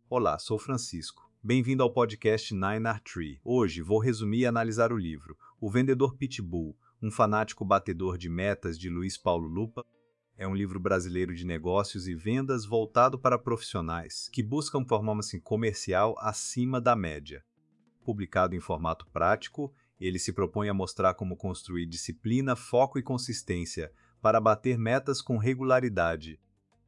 Olá, sou Francisco. Bem-vindo ao podcast Nine Art Tree. Hoje vou resumir e analisar o livro O Vendedor Pitbull, um fanático batedor de metas de Luiz Paulo Lupa. É um livro brasileiro de negócios e vendas voltado para profissionais que buscam performance comercial acima da média. Publicado em formato prático, ele se propõe a mostrar como construir disciplina, foco e consistência para bater metas com regularidade.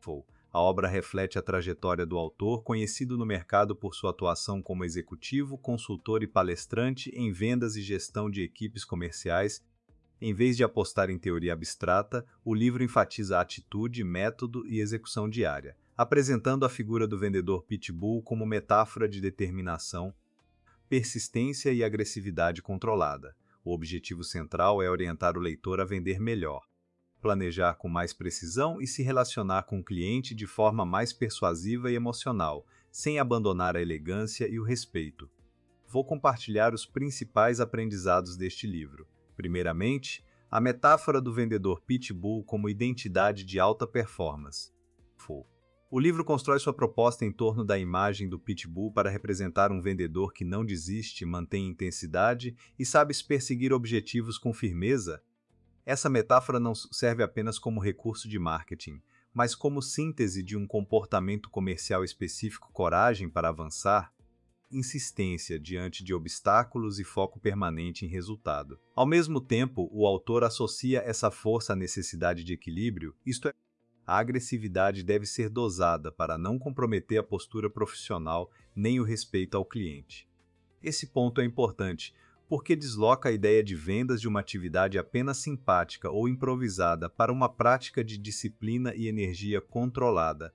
A obra reflete a trajetória do autor, conhecido no mercado por sua atuação como executivo, consultor e palestrante em vendas e gestão de equipes comerciais. Em vez de apostar em teoria abstrata, o livro enfatiza atitude, método e execução diária, apresentando a figura do vendedor pitbull como metáfora de determinação, persistência e agressividade controlada. O objetivo central é orientar o leitor a vender melhor, planejar com mais precisão e se relacionar com o cliente de forma mais persuasiva e emocional, sem abandonar a elegância e o respeito. Vou compartilhar os principais aprendizados deste livro. Primeiramente, a metáfora do vendedor pitbull como identidade de alta performance. O livro constrói sua proposta em torno da imagem do pitbull para representar um vendedor que não desiste, mantém intensidade e sabe perseguir objetivos com firmeza. Essa metáfora não serve apenas como recurso de marketing, mas como síntese de um comportamento comercial específico: coragem para avançar, insistência diante de obstáculos e foco permanente em resultado. Ao mesmo tempo, o autor associa essa força à necessidade de equilíbrio, isto é, a agressividade deve ser dosada para não comprometer a postura profissional nem o respeito ao cliente. Esse ponto é importante, porque desloca a ideia de vendas de uma atividade apenas simpática ou improvisada para uma prática de disciplina e energia controlada.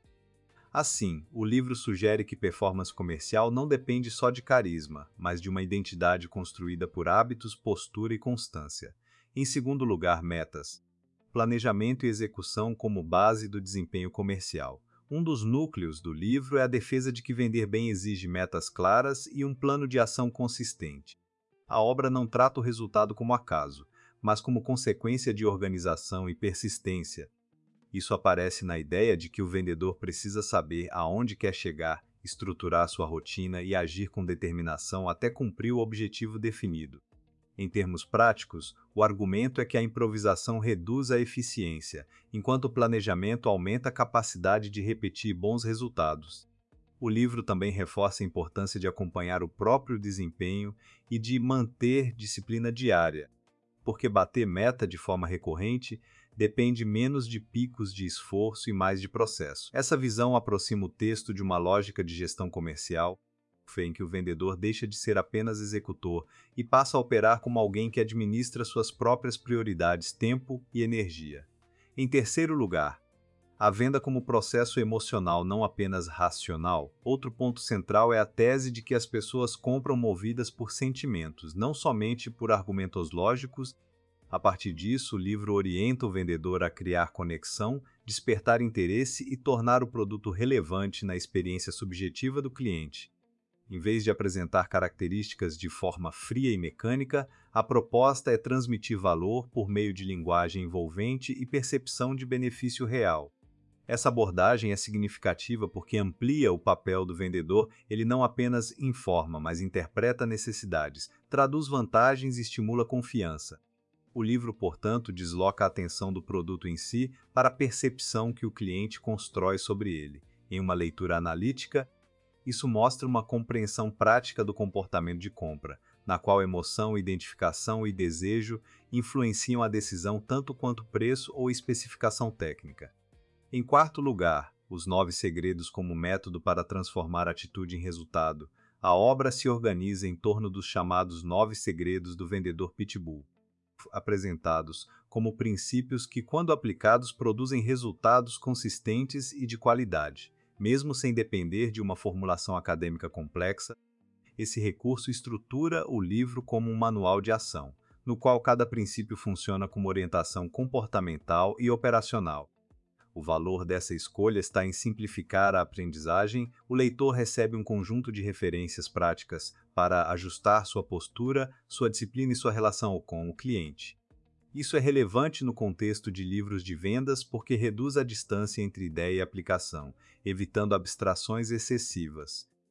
Assim, o livro sugere que performance comercial não depende só de carisma, mas de uma identidade construída por hábitos, postura e constância. Em segundo lugar, metas. Planejamento e execução como base do desempenho comercial. Um dos núcleos do livro é a defesa de que vender bem exige metas claras e um plano de ação consistente. A obra não trata o resultado como acaso, mas como consequência de organização e persistência. Isso aparece na ideia de que o vendedor precisa saber aonde quer chegar, estruturar sua rotina e agir com determinação até cumprir o objetivo definido. Em termos práticos, o argumento é que a improvisação reduz a eficiência, enquanto o planejamento aumenta a capacidade de repetir bons resultados. O livro também reforça a importância de acompanhar o próprio desempenho e de manter disciplina diária, porque bater meta de forma recorrente depende menos de picos de esforço e mais de processo. Essa visão aproxima o texto de uma lógica de gestão comercial, em que o vendedor deixa de ser apenas executor e passa a operar como alguém que administra suas próprias prioridades, tempo e energia. Em terceiro lugar, a venda como processo emocional, não apenas racional. Outro ponto central é a tese de que as pessoas compram movidas por sentimentos, não somente por argumentos lógicos. A partir disso, o livro orienta o vendedor a criar conexão, despertar interesse e tornar o produto relevante na experiência subjetiva do cliente. Em vez de apresentar características de forma fria e mecânica, a proposta é transmitir valor por meio de linguagem envolvente e percepção de benefício real. Essa abordagem é significativa porque amplia o papel do vendedor. Ele não apenas informa, mas interpreta necessidades, traduz vantagens e estimula confiança. O livro, portanto, desloca a atenção do produto em si para a percepção que o cliente constrói sobre ele. Em uma leitura analítica, isso mostra uma compreensão prática do comportamento de compra, na qual emoção, identificação e desejo influenciam a decisão tanto quanto preço ou especificação técnica. Em quarto lugar, os 9 segredos como método para transformar atitude em resultado. A obra se organiza em torno dos chamados 9 segredos do vendedor pitbull, apresentados como princípios que, quando aplicados, produzem resultados consistentes e de qualidade. Mesmo sem depender de uma formulação acadêmica complexa, esse recurso estrutura o livro como um manual de ação, no qual cada princípio funciona como orientação comportamental e operacional. O valor dessa escolha está em simplificar a aprendizagem. O leitor recebe um conjunto de referências práticas para ajustar sua postura, sua disciplina e sua relação com o cliente. Isso é relevante no contexto de livros de vendas porque reduz a distância entre ideia e aplicação, evitando abstrações excessivas.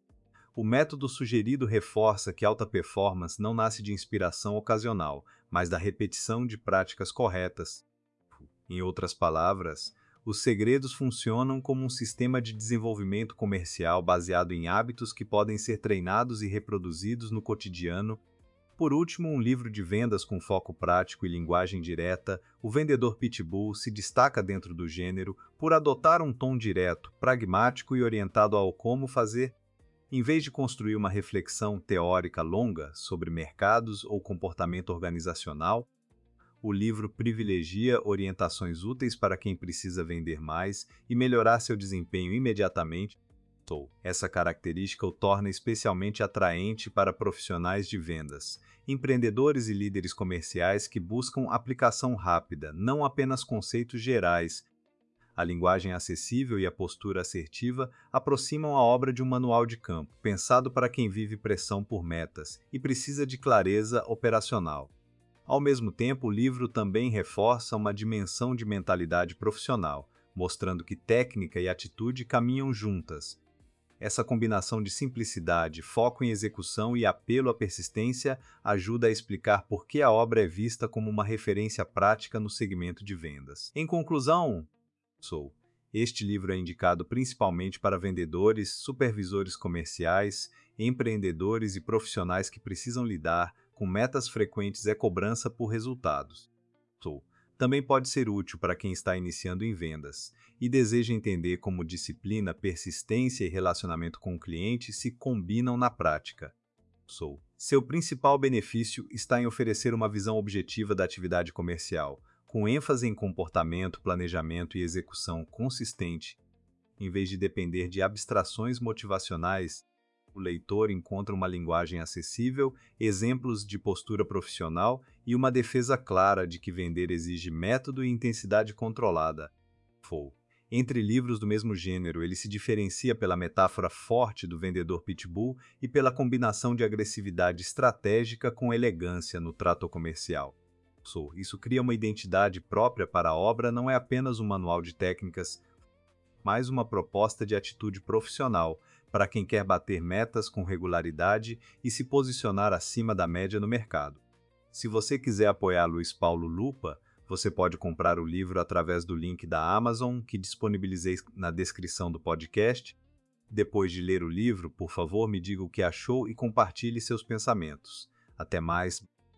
O método sugerido reforça que alta performance não nasce de inspiração ocasional, mas da repetição de práticas corretas. Em outras palavras, os segredos funcionam como um sistema de desenvolvimento comercial baseado em hábitos que podem ser treinados e reproduzidos no cotidiano. Por último, um livro de vendas com foco prático e linguagem direta, O Vendedor Pitbull se destaca dentro do gênero por adotar um tom direto, pragmático e orientado ao como fazer, em vez de construir uma reflexão teórica longa sobre mercados ou comportamento organizacional. O livro privilegia orientações úteis para quem precisa vender mais e melhorar seu desempenho imediatamente. Essa característica o torna especialmente atraente para profissionais de vendas, empreendedores e líderes comerciais que buscam aplicação rápida, não apenas conceitos gerais. A linguagem acessível e a postura assertiva aproximam a obra de um manual de campo, pensado para quem vive pressão por metas e precisa de clareza operacional. Ao mesmo tempo, o livro também reforça uma dimensão de mentalidade profissional, mostrando que técnica e atitude caminham juntas. Essa combinação de simplicidade, foco em execução e apelo à persistência ajuda a explicar por que a obra é vista como uma referência prática no segmento de vendas. Em conclusão, este livro é indicado principalmente para vendedores, supervisores comerciais, empreendedores e profissionais que precisam lidar com metas frequentes e cobrança por resultados. Também pode ser útil para quem está iniciando em vendas e deseja entender como disciplina, persistência e relacionamento com o cliente se combinam na prática. Seu principal benefício está em oferecer uma visão objetiva da atividade comercial, com ênfase em comportamento, planejamento e execução consistente. Em vez de depender de abstrações motivacionais, o leitor encontra uma linguagem acessível, exemplos de postura profissional e uma defesa clara de que vender exige método e intensidade controlada. Entre livros do mesmo gênero, ele se diferencia pela metáfora forte do vendedor pitbull e pela combinação de agressividade estratégica com elegância no trato comercial. Isso cria uma identidade própria para a obra, não é apenas um manual de técnicas, mas uma proposta de atitude profissional para quem quer bater metas com regularidade e se posicionar acima da média no mercado. Se você quiser apoiar Luiz Paulo Lupa, você pode comprar o livro através do link da Amazon, que disponibilizei na descrição do podcast. Depois de ler o livro, por favor, me diga o que achou e compartilhe seus pensamentos. Até mais!